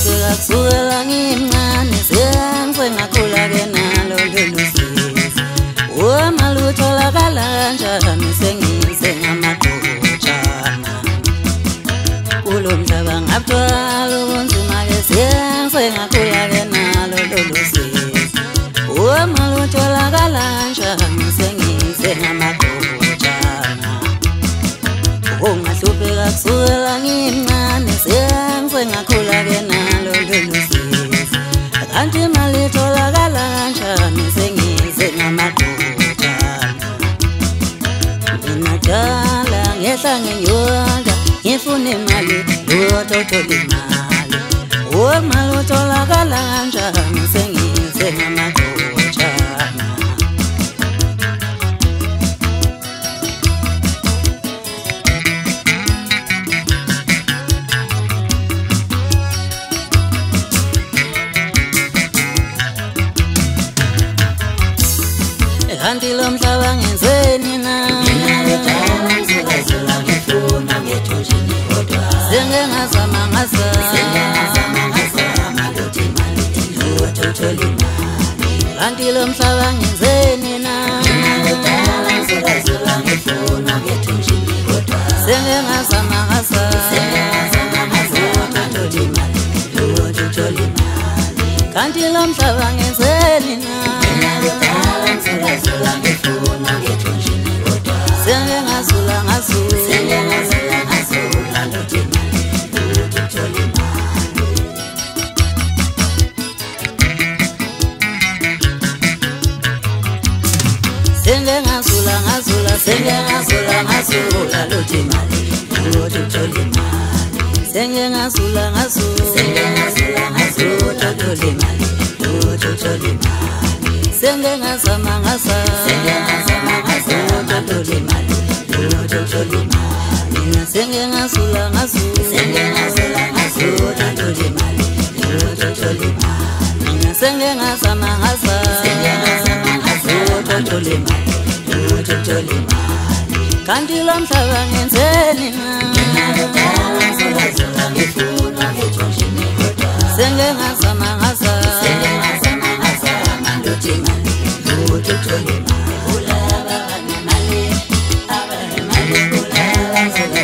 Ngahlupheka kusukela ngimncane sengakhula-ke nalo lolu sizi. Malutho tholakala kanjani sengisengamagojana. Kulo mhlaba ngabuthwala ubunzima-ke sengakhula-ke nalo lolu sizi. Malutho tholakala kanjani sengisengamagojana. Ngahlupheka kusukela ngimncane sengakhula-ke nalo lolu sizi. Kanti imali itholakala kanjani sengisengamagojana. Mina dala ngehla ngenyonga ngifuna imali lotothola imali. Imali utholakala kanjani sengisengamagojana. Kanti lo mhlaba ngenzeni na? Sengengazama kanti lo mhlaba ngenzeni na? Sengengazama kanti lo mhlaba ngenzeni na? Kanti lo mhlaba ngenzeni na? Sengengazama ngasa